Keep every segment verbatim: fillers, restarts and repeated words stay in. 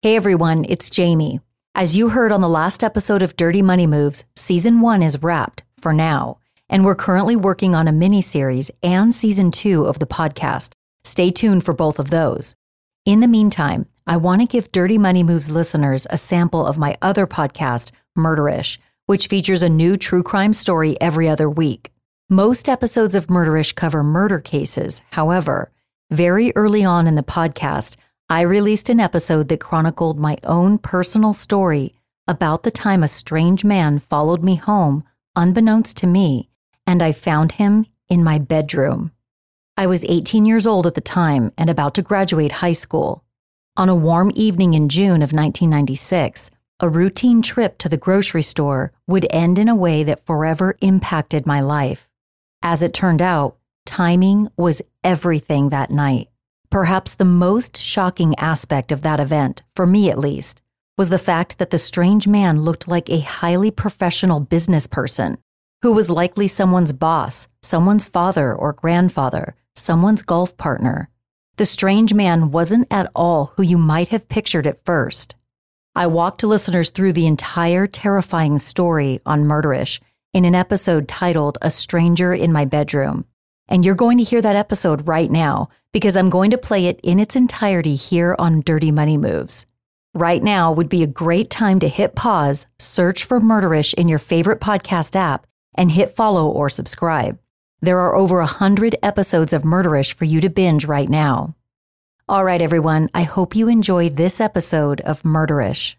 Hey everyone, it's Jamie. As you heard on the last episode of Dirty Money Moves, season one is wrapped for now, and we're currently working on a mini-series and season two of the podcast. Stay tuned for both of those. In the meantime, I want to give Dirty Money Moves listeners a sample of my other podcast, Murderish, which features a new true crime story every other week. Most episodes of Murderish cover murder cases. However, very early on in the podcast, I released an episode that chronicled my own personal story about the time a strange man followed me home, unbeknownst to me, and I found him in my bedroom. I was eighteen years old at the time and about to graduate high school. On a warm evening in June of nineteen ninety-six, a routine trip to the grocery store would end in a way that forever impacted my life. As it turned out, timing was everything that night. Perhaps the most shocking aspect of that event, for me at least, was the fact that the strange man looked like a highly professional business person who was likely someone's boss, someone's father or grandfather, someone's golf partner. The strange man wasn't at all who you might have pictured at first. I walked listeners through the entire terrifying story on Murderish in an episode titled A Stranger in My Bedroom. And you're going to hear that episode right now because I'm going to play it in its entirety here on Dirty Money Moves. Right now would be a great time to hit pause, search for Murderish in your favorite podcast app, and hit follow or subscribe. There are over a hundred episodes of Murderish for you to binge right now. All right, everyone, I hope you enjoy this episode of Murderish.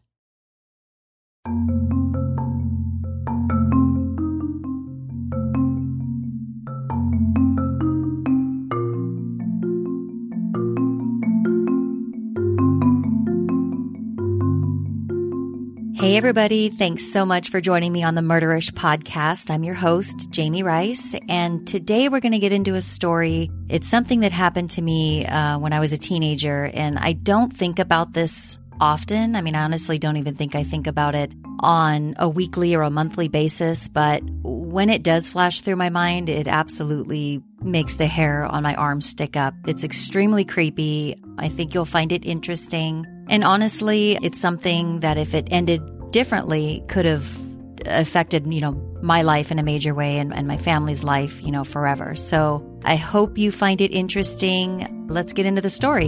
Hey everybody, thanks so much for joining me on the Murderish podcast. I'm your host, Jamie Rice, and today we're going to get into a story. It's something that happened to me uh, when I was a teenager, and I don't think about this often. I mean, I honestly don't even think I think about it on a weekly or a monthly basis, but when it does flash through my mind, it absolutely makes the hair on my arms stick up. It's extremely creepy. I think you'll find it interesting. And honestly, it's something that if it ended differently could have affected, you know, my life in a major way and, and my family's life, you know, forever. So I hope you find it interesting. Let's get into the story.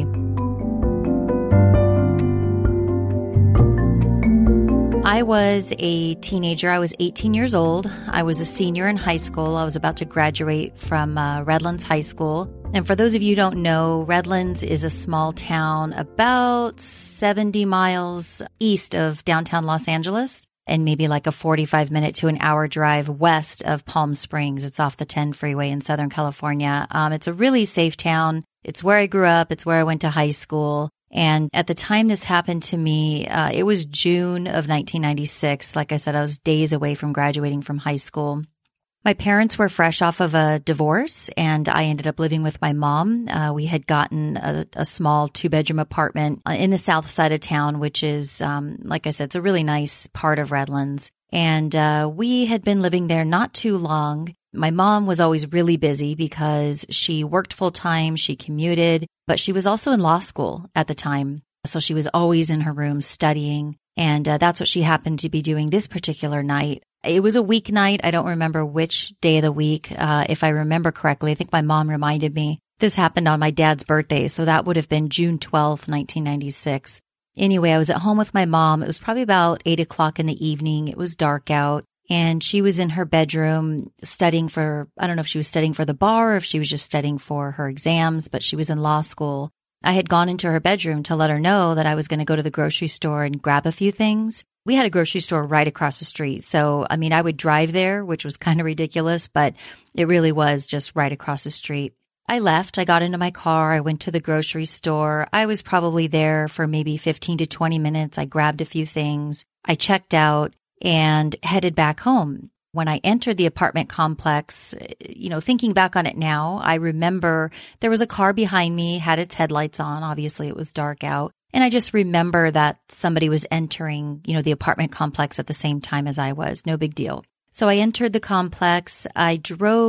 I was a teenager. I was eighteen years old. I was a senior in high school. I was about to graduate from uh, Redlands High School. And for those of you who don't know, Redlands is a small town about seventy miles east of downtown Los Angeles and maybe like a forty-five minute to an hour drive west of Palm Springs. It's off the ten freeway in Southern California. Um, it's a really safe town. It's where I grew up. It's where I went to high school. And at the time this happened to me, uh, it was June of nineteen ninety-six. Like I said, I was days away from graduating from high school. My parents were fresh off of a divorce, and I ended up living with my mom. Uh, we had gotten a, a small two-bedroom apartment in the south side of town, which is, um, like I said, it's a really nice part of Redlands. And uh, we had been living there not too long. My mom was always really busy because she worked full-time, she commuted, but she was also in law school at the time. So she was always in her room studying, and uh, that's what she happened to be doing this particular night. It was a weeknight. I don't remember which day of the week. Uh, if I remember correctly, I think my mom reminded me this happened on my dad's birthday. So that would have been June twelfth, nineteen ninety-six. Anyway, I was at home with my mom. It was probably about eight o'clock in the evening. It was dark out, and she was in her bedroom studying for, I don't know if she was studying for the bar or if she was just studying for her exams, but she was in law school. I had gone into her bedroom to let her know that I was going to go to the grocery store and grab a few things. We had a grocery store right across the street. So, I mean, I would drive there, which was kind of ridiculous, but it really was just right across the street. I left. I got into my car. I went to the grocery store. I was probably there for maybe fifteen to twenty minutes. I grabbed a few things. I checked out and headed back home. When I entered the apartment complex, you know, thinking back on it now, I remember there was a car behind me, had its headlights on. Obviously, it was dark out. And I just remember that somebody was entering, you know, the apartment complex at the same time as I was. No big deal. So I entered the complex. I drove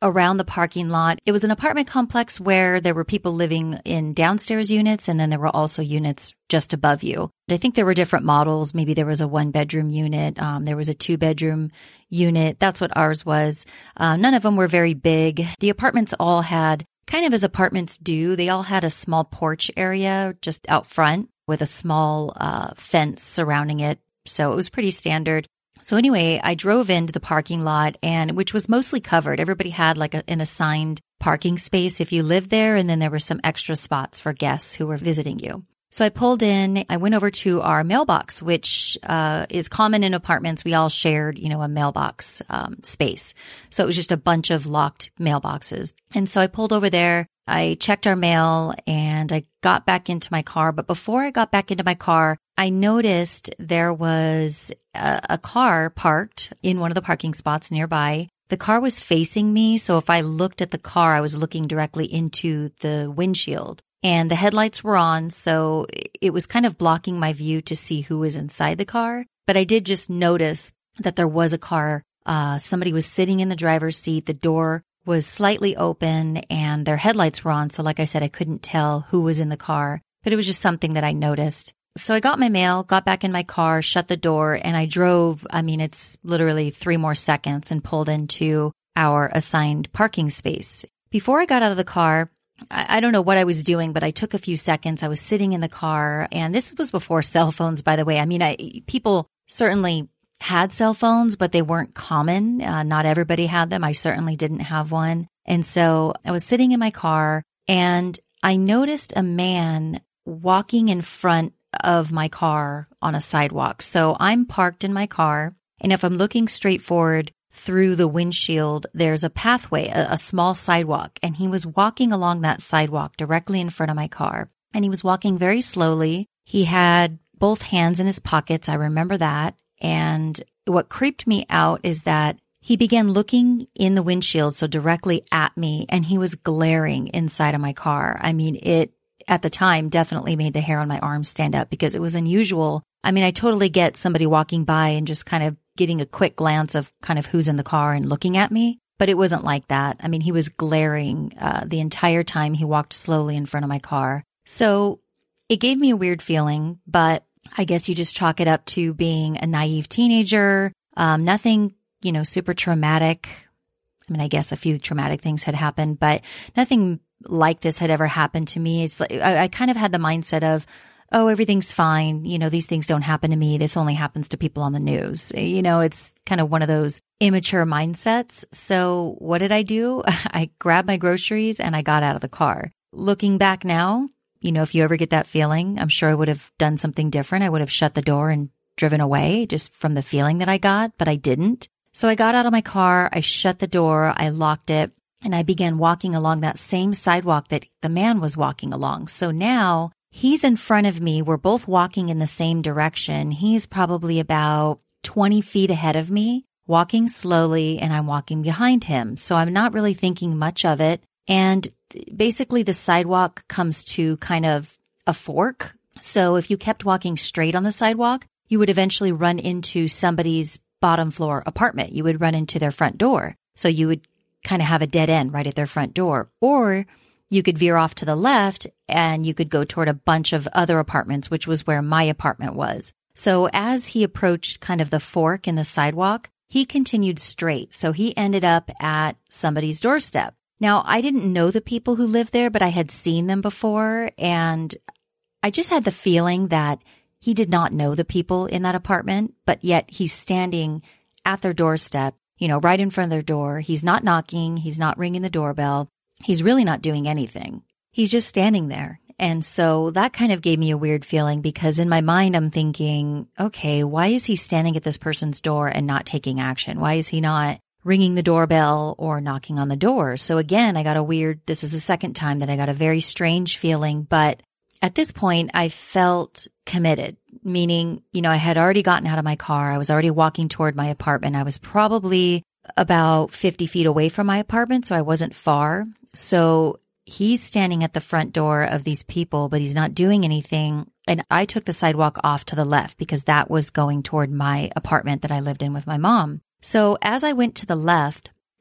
around the parking lot. It was an apartment complex where there were people living in downstairs units, and then there were also units just above you. I think there were different models. Maybe there was a one bedroom unit. Um, there was a two bedroom unit. That's what ours was. Uh, none of them were very big. The apartments all had, kind of as apartments do, they all had a small porch area just out front with a small uh, fence surrounding it. So it was pretty standard. So anyway, I drove into the parking lot, and which was mostly covered. Everybody had like a, an assigned parking space if you lived there, and then there were some extra spots for guests who were visiting you. So I pulled in, I went over to our mailbox, which uh, is common in apartments. We all shared, you know, a mailbox um, space. So it was just a bunch of locked mailboxes. And so I pulled over there, I checked our mail, and I got back into my car. But before I got back into my car, I noticed there was a, a car parked in one of the parking spots nearby. The car was facing me. So if I looked at the car, I was looking directly into the windshield. And the headlights were on, so it was kind of blocking my view to see who was inside the car. But I did just notice that there was a car. Uh, somebody was sitting in the driver's seat. The door was slightly open, and their headlights were on. So like I said, I couldn't tell who was in the car. But it was just something that I noticed. So I got my mail, got back in my car, shut the door, and I drove, I mean, it's literally three more seconds, and pulled into our assigned parking space. Before I got out of the car, I don't know what I was doing, but I took a few seconds. I was sitting in the car, and this was before cell phones, by the way. I mean, I, people certainly had cell phones, but they weren't common. Uh, not everybody had them. I certainly didn't have one. And so I was sitting in my car, and I noticed a man walking in front of my car on a sidewalk. So I'm parked in my car, and if I'm looking straight forward through the windshield, there's a pathway, a, a small sidewalk, and he was walking along that sidewalk directly in front of my car. And he was walking very slowly. He had both hands in his pockets. I remember that. And what creeped me out is that he began looking in the windshield, so directly at me, and he was glaring inside of my car. I mean, it, at the time, definitely made the hair on my arm stand up because it was unusual. I mean, I totally get somebody walking by and just kind of getting a quick glance of kind of who's in the car and looking at me, but it wasn't like that. I mean, he was glaring uh, the entire time he walked slowly in front of my car. So it gave me a weird feeling, but I guess you just chalk it up to being a naive teenager. Um, nothing, you know, super traumatic. I mean, I guess a few traumatic things had happened, but nothing like this had ever happened to me. It's like, I, I kind of had the mindset of, oh, everything's fine. You know, these things don't happen to me. This only happens to people on the news. You know, it's kind of one of those immature mindsets. So what did I do? I grabbed my groceries and I got out of the car. Looking back now, you know, if you ever get that feeling, I'm sure I would have done something different. I would have shut the door and driven away just from the feeling that I got, but I didn't. So I got out of my car, I shut the door, I locked it, and I began walking along that same sidewalk that the man was walking along. So now he's in front of me. We're both walking in the same direction. He's probably about twenty feet ahead of me, walking slowly, and I'm walking behind him. So I'm not really thinking much of it. And basically the sidewalk comes to kind of a fork. So if you kept walking straight on the sidewalk, you would eventually run into somebody's bottom floor apartment. You would run into their front door. So you would kind of have a dead end right at their front door. Or you could veer off to the left and you could go toward a bunch of other apartments, which was where my apartment was. So as he approached kind of the fork in the sidewalk, he continued straight. So he ended up at somebody's doorstep. Now, I didn't know the people who lived there, but I had seen them before. And I just had the feeling that he did not know the people in that apartment, but yet he's standing at their doorstep, you know, right in front of their door. He's not knocking. He's not ringing the doorbell. He's really not doing anything. He's just standing there. And so that kind of gave me a weird feeling because in my mind, I'm thinking, okay, why is he standing at this person's door and not taking action? Why is he not ringing the doorbell or knocking on the door? So again, I got a weird, this is the second time that I got a very strange feeling. But at this point, I felt committed, meaning, you know, I had already gotten out of my car. I was already walking toward my apartment. I was probably about fifty feet away from my apartment, so I wasn't far. So he's standing at the front door of these people, but he's not doing anything. And I took the sidewalk off to the left because that was going toward my apartment that I lived in with my mom. So as I went to the left,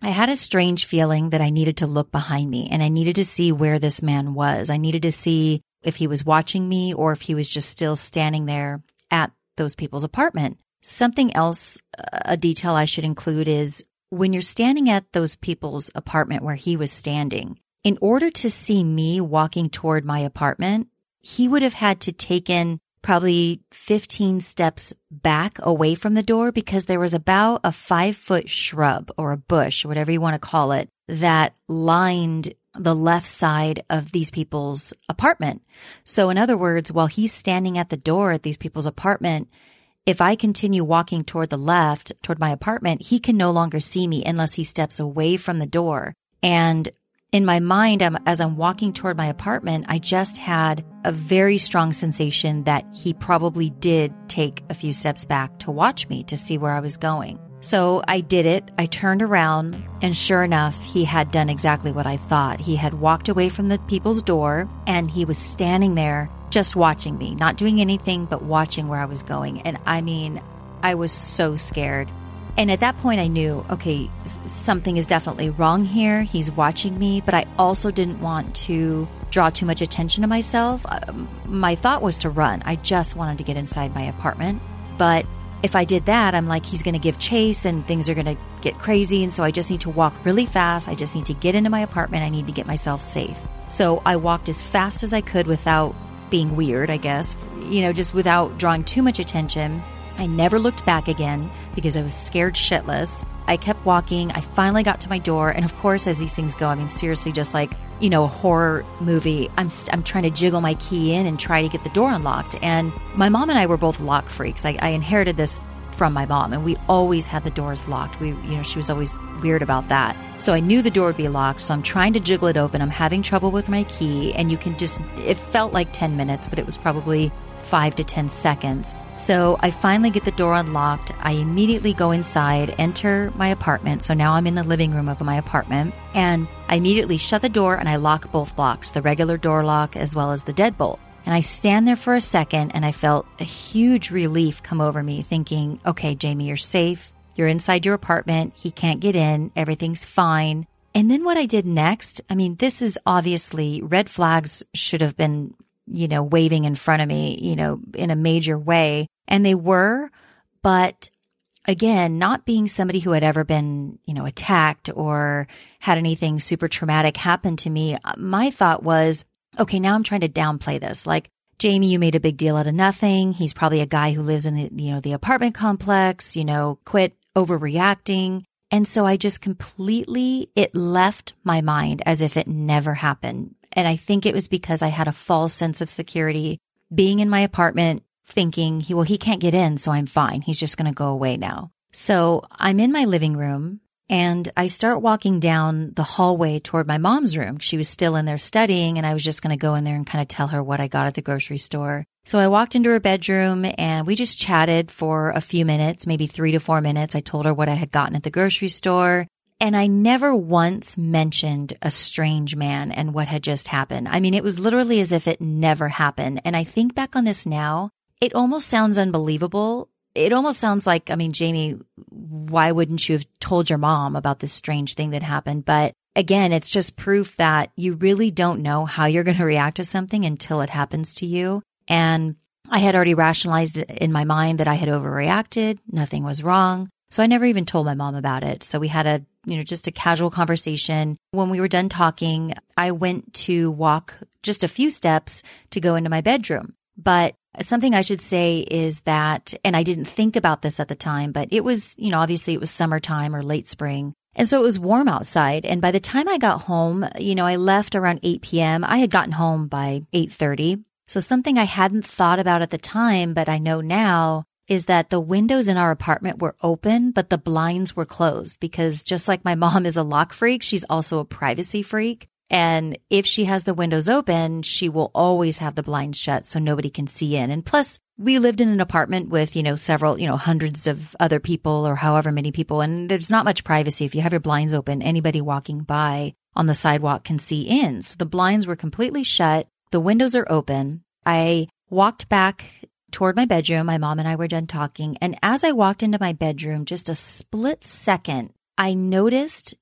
I had a strange feeling that I needed to look behind me and I needed to see where this man was. I needed to see if he was watching me or if he was just still standing there at those people's apartment. Something else, a detail I should include is when you're standing at those people's apartment where he was standing, in order to see me walking toward my apartment, he would have had to take in probably fifteen steps back away from the door because there was about a five foot shrub or a bush, whatever you want to call it, that lined the left side of these people's apartment. So in other words, while he's standing at the door at these people's apartment, if I continue walking toward the left, toward my apartment, he can no longer see me unless he steps away from the door. And in my mind, I'm, as I'm walking toward my apartment, I just had a very strong sensation that he probably did take a few steps back to watch me to see where I was going. So I did it. I turned around, and sure enough, he had done exactly what I thought. He had walked away from the people's door, and he was standing there just watching me, not doing anything but watching where I was going. And I mean, I was so scared. And at that point I knew, okay, something is definitely wrong here. He's watching me, but I also didn't want to draw too much attention to myself. My thought was to run. I just wanted to get inside my apartment. But if I did that, I'm like, he's going to give chase and things are going to get crazy. And so I just need to walk really fast. I just need to get into my apartment. I need to get myself safe. So I walked as fast as I could without being weird, I guess, you know, just without drawing too much attention. I never looked back again because I was scared shitless. I kept walking. I finally got to my door. And of course, as these things go, I mean, seriously, just like, you know, a horror movie, I'm I'm trying to jiggle my key in and try to get the door unlocked. And my mom and I were both lock freaks. I, I inherited this from my mom, and we always had the doors locked. We, you know, she was always weird about that. So I knew the door would be locked. So I'm trying to jiggle it open. I'm having trouble with my key, and you can just, it felt like ten minutes, but it was probably five to ten seconds. So I finally get the door unlocked. I immediately go inside, enter my apartment. So now I'm in the living room of my apartment, and I immediately shut the door and I lock both locks, the regular door lock as well as the deadbolt. And I stand there for a second and I felt a huge relief come over me thinking, okay, Jamie, you're safe. You're inside your apartment. He can't get in. Everything's fine. And then what I did next, I mean, this is obviously red flags should have been, you know, waving in front of me, you know, in a major way. And they were, but again, not being somebody who had ever been, you know, attacked or had anything super traumatic happen to me, my thought was, okay, now I'm trying to downplay this. Like, Jamie, you made a big deal out of nothing. He's probably a guy who lives in the, you know, the apartment complex, you know, quit overreacting. And so I just completely, it left my mind as if it never happened. And I think it was because I had a false sense of security being in my apartment thinking, he, well, he can't get in, so I'm fine. He's just going to go away now. So I'm in my living room and I start walking down the hallway toward my mom's room. She was still in there studying and I was just going to go in there and kind of tell her what I got at the grocery store. So I walked into her bedroom and we just chatted for a few minutes, maybe three to four minutes. I told her what I had gotten at the grocery store. And I never once mentioned a strange man and what had just happened. I mean, it was literally as if it never happened. And I think back on this now, it almost sounds unbelievable. It almost sounds like, I mean, Jamie, why wouldn't you have told your mom about this strange thing that happened? But again, it's just proof that you really don't know how you're going to react to something until it happens to you. And I had already rationalized it in my mind that I had overreacted. Nothing was wrong. So I never even told my mom about it. So we had a, you know, just a casual conversation. When we were done talking, I went to walk just a few steps to go into my bedroom. But something I should say is that, and I didn't think about this at the time, but it was, you know, obviously it was summertime or late spring. And so it was warm outside. And by the time I got home, you know, I left around eight p.m. I had gotten home by eight thirty. So something I hadn't thought about at the time, but I know now, is that the windows in our apartment were open, but the blinds were closed because just like my mom is a lock freak, she's also a privacy freak. And if she has the windows open, she will always have the blinds shut so nobody can see in. And plus, we lived in an apartment with, you know, several, you know, hundreds of other people or however many people. And there's not much privacy. If you have your blinds open, anybody walking by on the sidewalk can see in. So the blinds were completely shut. The windows are open. I walked back toward my bedroom. My mom and I were done talking. And as I walked into my bedroom, just a split second, I noticed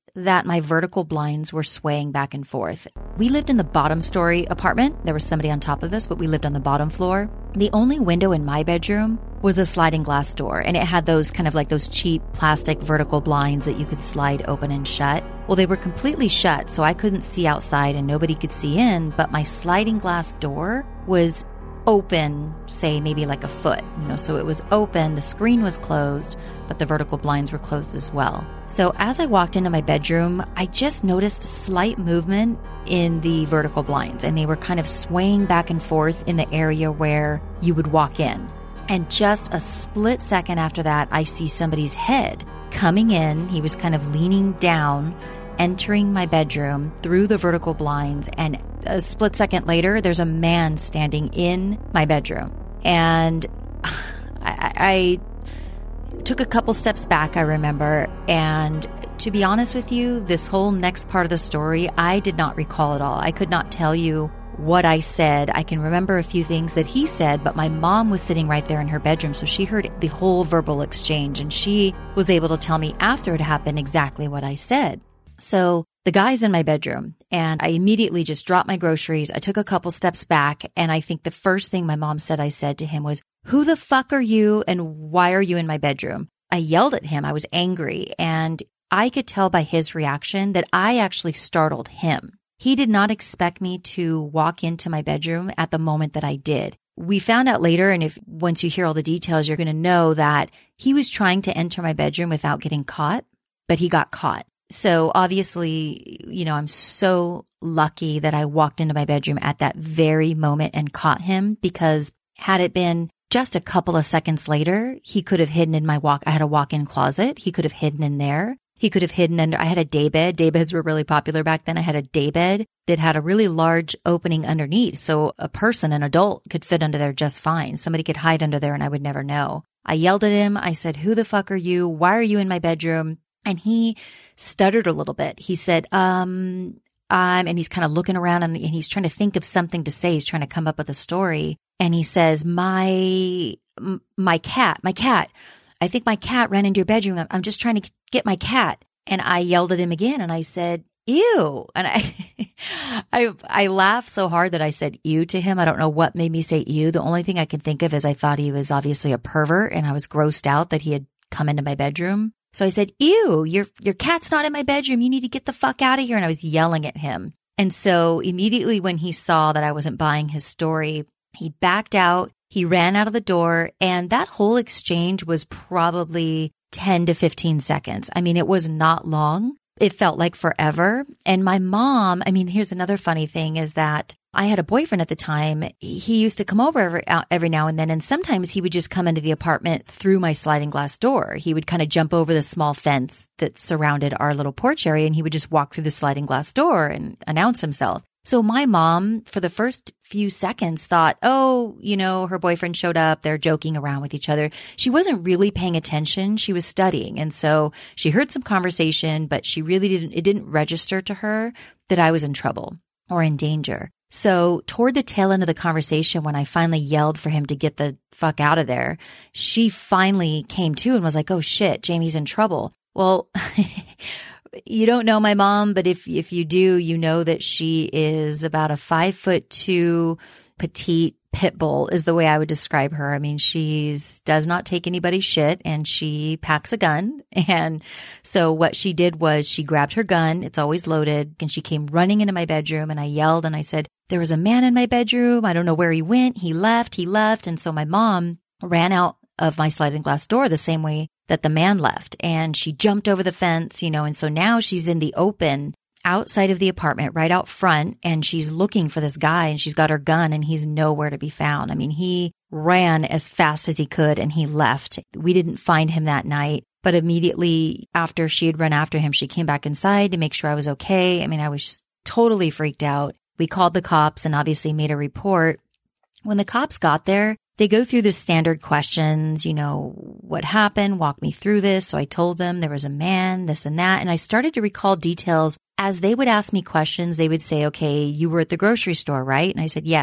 that my vertical blinds were swaying back and forth. We lived in the bottom story apartment. There was somebody on top of us, but we lived on the bottom floor. The only window in my bedroom was a sliding glass door, and it had those kind of like those cheap plastic vertical blinds that you could slide open and shut. Well, they were completely shut, so I couldn't see outside and nobody could see in, but my sliding glass door was open, say maybe like a foot, you know, so it was open, the screen was closed, but the vertical blinds were closed as well. So as I walked into my bedroom, I just noticed slight movement in the vertical blinds, and they were kind of swaying back and forth in the area where you would walk in. And just a split second after that, I see somebody's head coming in. He was kind of leaning down, entering my bedroom through the vertical blinds, and a split second later, there's a man standing in my bedroom. And I, I took a couple steps back, I remember, and to be honest with you, this whole next part of the story, I did not recall at all. I could not tell you what I said. I can remember a few things that he said, but my mom was sitting right there in her bedroom, so she heard the whole verbal exchange, and she was able to tell me after it happened exactly what I said. So the guy's in my bedroom, and I immediately just dropped my groceries. I took a couple steps back, and I think the first thing my mom said I said to him was, "Who the fuck are you, and why are you in my bedroom?" I yelled at him. I was angry, and I could tell by his reaction that I actually startled him. He did not expect me to walk into my bedroom at the moment that I did. We found out later, and if once you hear all the details, you're going to know that he was trying to enter my bedroom without getting caught, but he got caught. So obviously, you know, I'm so lucky that I walked into my bedroom at that very moment and caught him, because had it been just a couple of seconds later, he could have hidden in my walk. I had a walk-in closet. He could have hidden in there. He could have hidden under, I had a day bed. Day beds were really popular back then. I had a day bed that had a really large opening underneath. So a person, an adult, could fit under there just fine. Somebody could hide under there and I would never know. I yelled at him. I said, "Who the fuck are you? Why are you in my bedroom?" And he stuttered a little bit. He said, um, um, and he's kind of looking around and, and he's trying to think of something to say. He's trying to come up with a story. And he says, my, my cat, my cat, I think my cat ran into your bedroom. I'm just trying to get my cat. And I yelled at him again and I said, "Ew." And I, I, I laughed so hard that I said ew to him. I don't know what made me say ew. The only thing I can think of is I thought he was obviously a pervert and I was grossed out that he had come into my bedroom. So I said, "Ew, your, your cat's not in my bedroom. You need to get the fuck out of here." And I was yelling at him. And so immediately when he saw that I wasn't buying his story, he backed out. He ran out of the door. And that whole exchange was probably ten to fifteen seconds. I mean, it was not long. It felt like forever. And my mom, I mean, here's another funny thing is that I had a boyfriend at the time. He used to come over every, every now and then. And sometimes he would just come into the apartment through my sliding glass door. He would kind of jump over the small fence that surrounded our little porch area. And he would just walk through the sliding glass door and announce himself. So my mom, for the first few seconds, thought, oh, you know, her boyfriend showed up. They're joking around with each other. She wasn't really paying attention. She was studying. And so she heard some conversation, but she really didn't, it didn't register to her that I was in trouble or in danger. So toward the tail end of the conversation, when I finally yelled for him to get the fuck out of there, she finally came to and was like, "Oh shit, Jamie's in trouble." Well, you don't know my mom, but if if you do, you know that she is about a five foot two petite pit bull is the way I would describe her. I mean, she's does not take anybody's shit and she packs a gun. And so what she did was she grabbed her gun. It's always loaded. And she came running into my bedroom and I yelled and I said, "There was a man in my bedroom. I don't know where he went. He left. He left." And so my mom ran out of my sliding glass door the same way that the man left. And she jumped over the fence, you know, and so now she's in the open outside of the apartment, right out front, and she's looking for this guy and she's got her gun and he's nowhere to be found. I mean, he ran as fast as he could and he left. We didn't find him that night, but immediately after she had run after him, she came back inside to make sure I was okay. I mean, I was totally freaked out. We called the cops and obviously made a report. When the cops got there, they go through the standard questions, you know, what happened, walk me through this. So I told them there was a man, this and that. And I started to recall details. As they would ask me questions, they would say, "Okay, you were at the grocery store, right?" And I said, "Yes."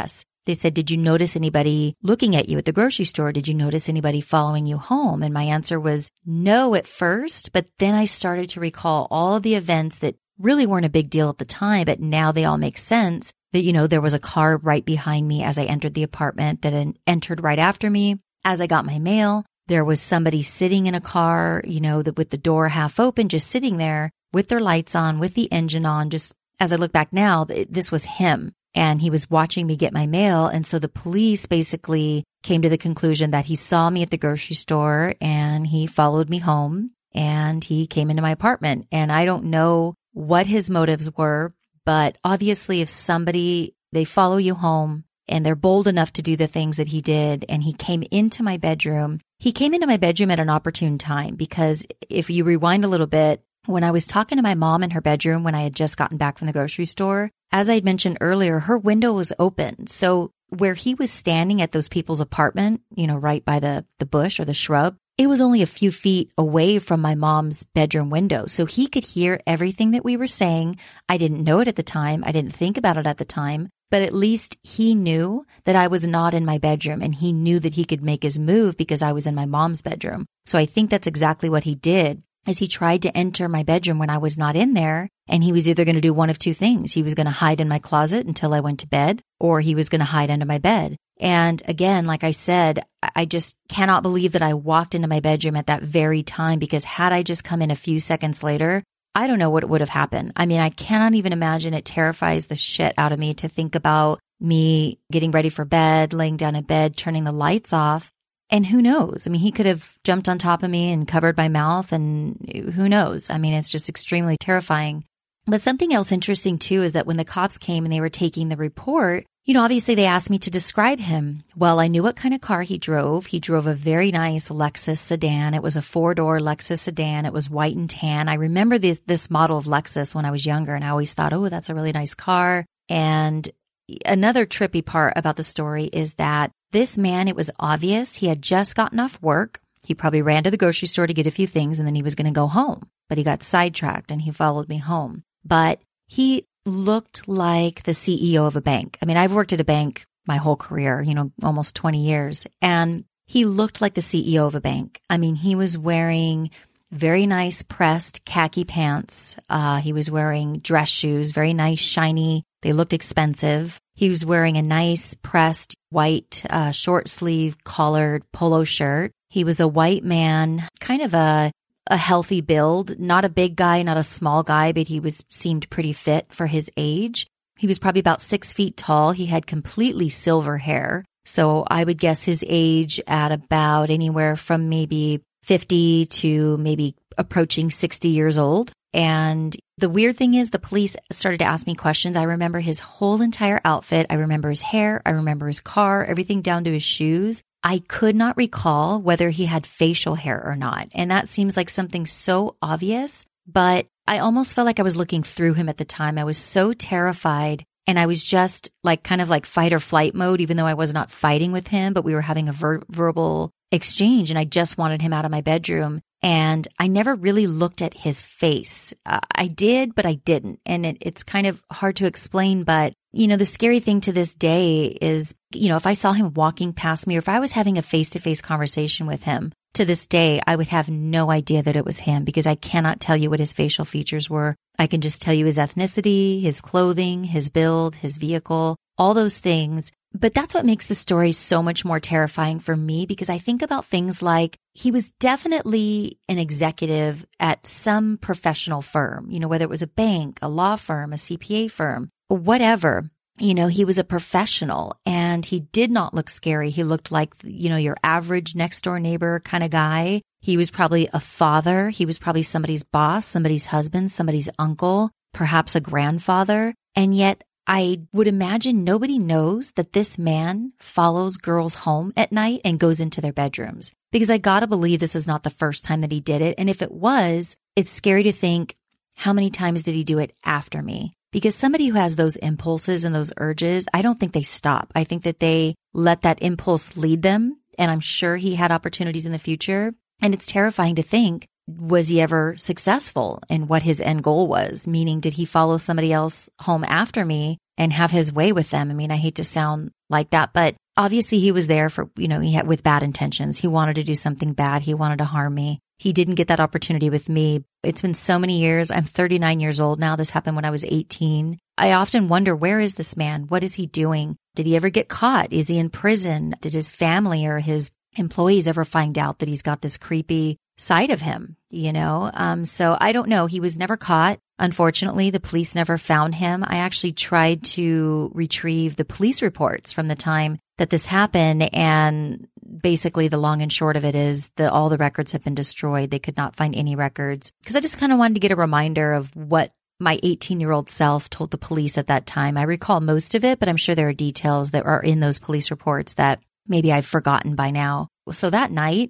They said, did you notice anybody looking at you at the grocery store? Did you notice anybody following you home? And my answer was no at first, but then I started to recall all of the events that really weren't a big deal at the time, but now they all make sense. That, you know, there was a car right behind me as I entered the apartment that entered right after me. As I got my mail, there was somebody sitting in a car, you know, that with the door half open, just sitting there with their lights on, with the engine on. Just as I look back now, this was him. And he was watching me get my mail. And so the police basically came to the conclusion that he saw me at the grocery store and he followed me home and he came into my apartment. And I don't know what his motives were, but obviously if somebody, they follow you home and they're bold enough to do the things that he did, and he came into my bedroom, he came into my bedroom at an opportune time, because if you rewind a little bit, when I was talking to my mom in her bedroom when I had just gotten back from the grocery store, as I had mentioned earlier, her window was open. So where he was standing at those people's apartment, you know, right by the, the bush or the shrub, it was only a few feet away from my mom's bedroom window. So he could hear everything that we were saying. I didn't know it at the time. I didn't think about it at the time. But at least he knew that I was not in my bedroom, and he knew that he could make his move because I was in my mom's bedroom. So I think that's exactly what he did. As he tried to enter my bedroom when I was not in there, and he was either going to do one of two things. He was going to hide in my closet until I went to bed, or he was going to hide under my bed. And again, like I said, I just cannot believe that I walked into my bedroom at that very time, because had I just come in a few seconds later, I don't know what would have happened. I mean, I cannot even imagine. It terrifies the shit out of me to think about me getting ready for bed, laying down in bed, turning the lights off. And who knows? I mean, he could have jumped on top of me and covered my mouth, and who knows? I mean, it's just extremely terrifying. But something else interesting too is that when the cops came and they were taking the report, you know, obviously they asked me to describe him. Well, I knew what kind of car he drove. He drove a very nice Lexus sedan. It was a four-door Lexus sedan. It was white and tan. I remember this this model of Lexus when I was younger, and I always thought, oh, that's a really nice car. And another trippy part about the story is that this man, it was obvious he had just gotten off work. He probably ran to the grocery store to get a few things, and then he was going to go home. But he got sidetracked and he followed me home. But he looked like the C E O of a bank. I mean, I've worked at a bank my whole career, you know, almost twenty years. And he looked like the C E O of a bank. I mean, he was wearing very nice pressed khaki pants. Uh, he was wearing dress shoes, very nice, shiny. They looked expensive. He was wearing a nice pressed white uh, short sleeve collared polo shirt. He was a white man, kind of a a healthy build, not a big guy, not a small guy, but he was seemed pretty fit for his age. He was probably about six feet tall. He had completely silver hair. So I would guess his age at about anywhere from maybe fifty to maybe approaching sixty years old. And the weird thing is the police started to ask me questions. I remember his whole entire outfit. I remember his hair. I remember his car, everything down to his shoes. I could not recall whether he had facial hair or not. And that seems like something so obvious, but I almost felt like I was looking through him at the time. I was so terrified, and I was just like kind of like fight or flight mode, even though I was not fighting with him, but we were having a ver- verbal exchange, and I just wanted him out of my bedroom. And I never really looked at his face. Uh, I did, but I didn't. And it, it's kind of hard to explain. But, you know, the scary thing to this day is, you know, if I saw him walking past me, or if I was having a face-to-face conversation with him, to this day, I would have no idea that it was him, because I cannot tell you what his facial features were. I can just tell you his ethnicity, his clothing, his build, his vehicle, all those things. But that's what makes the story so much more terrifying for me, because I think about things like he was definitely an executive at some professional firm, you know, whether it was a bank, a law firm, a C P A firm, whatever. You know, he was a professional, and he did not look scary. He looked like, you know, your average next door neighbor kind of guy. He was probably a father. He was probably somebody's boss, somebody's husband, somebody's uncle, perhaps a grandfather. And yet I would imagine nobody knows that this man follows girls home at night and goes into their bedrooms, because I gotta believe this is not the first time that he did it. And if it was, it's scary to think, how many times did he do it after me? Because somebody who has those impulses and those urges, I don't think they stop. I think that they let that impulse lead them. And I'm sure he had opportunities in the future. And it's terrifying to think, was he ever successful in what his end goal was? Meaning, did he follow somebody else home after me and have his way with them. I mean, I hate to sound like that, but obviously he was there for, you know, he had with bad intentions. He wanted to do something bad. He wanted to harm me. He didn't get that opportunity with me. It's been so many years. I'm thirty-nine years old now. This happened when I was eighteen. I often wonder, where is this man? What is he doing? Did he ever get caught? Is he in prison? Did his family or his employees ever find out that he's got this creepy side of him? You know, um, so I don't know. He was never caught. Unfortunately, the police never found him. I actually tried to retrieve the police reports from the time that this happened. And basically the long and short of it is that all the records have been destroyed. They could not find any records because I just kind of wanted to get a reminder of what my eighteen-year-old self told the police at that time. I recall most of it, but I'm sure there are details that are in those police reports that maybe I've forgotten by now. So that night,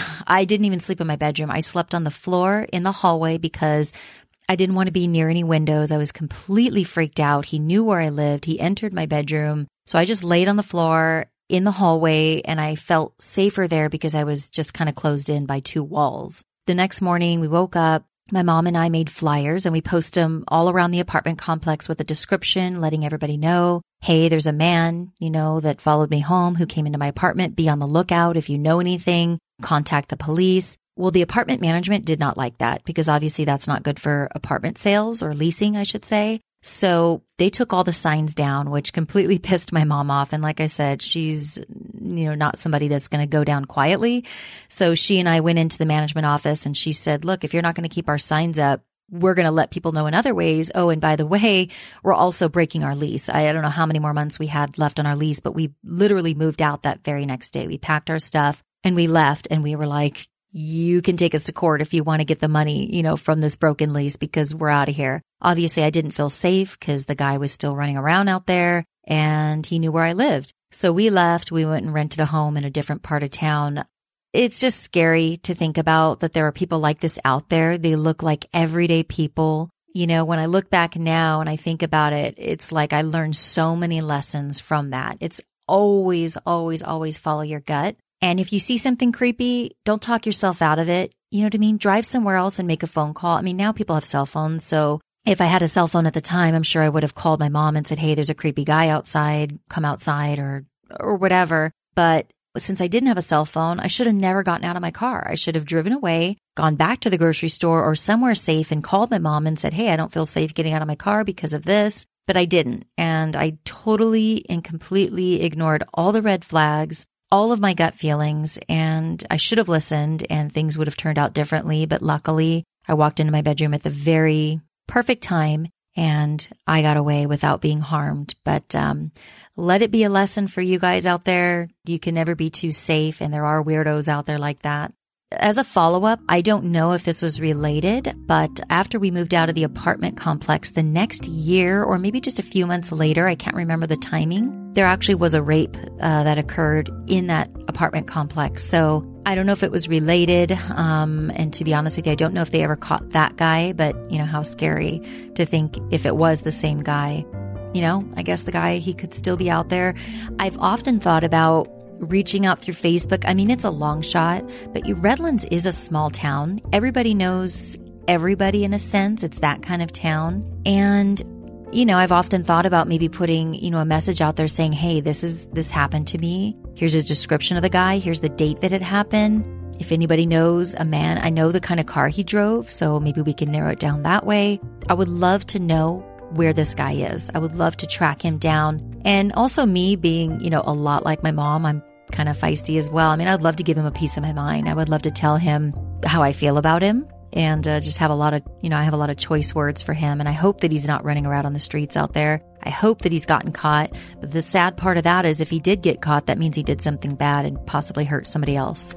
I didn't even sleep in my bedroom. I slept on the floor in the hallway because I didn't want to be near any windows. I was completely freaked out. He knew where I lived. He entered my bedroom. So I just laid on the floor in the hallway and I felt safer there because I was just kind of closed in by two walls. The next morning we woke up. My mom and I made flyers and we posted them all around the apartment complex with a description, letting everybody know, hey, there's a man, you know, that followed me home who came into my apartment. Be on the lookout. If you know anything, contact the police. Well, the apartment management did not like that because obviously that's not good for apartment sales or leasing, I should say. So they took all the signs down, which completely pissed my mom off. And like I said, she's, you know, not somebody that's going to go down quietly. So she and I went into the management office and she said, look, if you're not going to keep our signs up, we're going to let people know in other ways. Oh, and by the way, we're also breaking our lease. I, I don't know how many more months we had left on our lease, but we literally moved out that very next day. We packed our stuff and we left and we were like, you can take us to court if you want to get the money, you know, from this broken lease because we're out of here. Obviously, I didn't feel safe because the guy was still running around out there and he knew where I lived. So we left. We went and rented a home in a different part of town. It's just scary to think about that there are people like this out there. They look like everyday people. You know, when I look back now and I think about it, it's like I learned so many lessons from that. It's always, always, always follow your gut. And if you see something creepy, don't talk yourself out of it. You know what I mean? Drive somewhere else and make a phone call. I mean, now people have cell phones. So if I had a cell phone at the time, I'm sure I would have called my mom and said, hey, there's a creepy guy outside, come outside or, or whatever. But since I didn't have a cell phone, I should have never gotten out of my car. I should have driven away, gone back to the grocery store or somewhere safe and called my mom and said, hey, I don't feel safe getting out of my car because of this. But I didn't. And I totally and completely ignored all the red flags, all of my gut feelings, and I should have listened and things would have turned out differently. But luckily, I walked into my bedroom at the very perfect time and I got away without being harmed. But um, let it be a lesson for you guys out there. You can never be too safe, and there are weirdos out there like that. As a follow-up, I don't know if this was related, but after we moved out of the apartment complex, the next year or maybe just a few months later, I can't remember the timing, there actually was a rape uh, that occurred in that apartment complex. So I don't know if it was related. Um, and to be honest with you, I don't know if they ever caught that guy, but you know, how scary to think if it was the same guy. You know, I guess the guy, he could still be out there. I've often thought about reaching out through Facebook. I mean, it's a long shot, but Redlands is a small town. Everybody knows everybody in a sense. It's that kind of town. And, you know, I've often thought about maybe putting, you know, a message out there saying, hey, this is, this happened to me. Here's a description of the guy. Here's the date that it happened. If anybody knows a man, I know the kind of car he drove, so maybe we can narrow it down that way. I would love to know where this guy is. I would love to track him down. And also me being, you know, a lot like my mom, I'm kind of feisty as well. I mean, I'd love to give him a piece of my mind. I would love to tell him how I feel about him and uh, just have a lot of, you know, I have a lot of choice words for him. And I hope that he's not running around on the streets out there. I hope that he's gotten caught. But the sad part of that is if he did get caught, that means he did something bad and possibly hurt somebody else.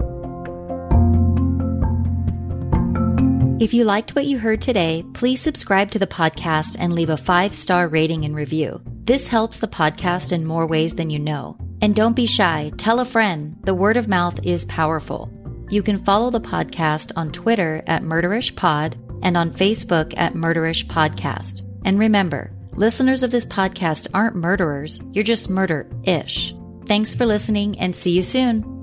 If you liked what you heard today, please subscribe to the podcast and leave a five-star rating and review. This helps the podcast in more ways than you know. And don't be shy. Tell a friend. The word of mouth is powerful. You can follow the podcast on Twitter at MurderishPod and on Facebook at MurderishPodcast. And remember, listeners of this podcast aren't murderers. You're just murder-ish. Thanks for listening and see you soon.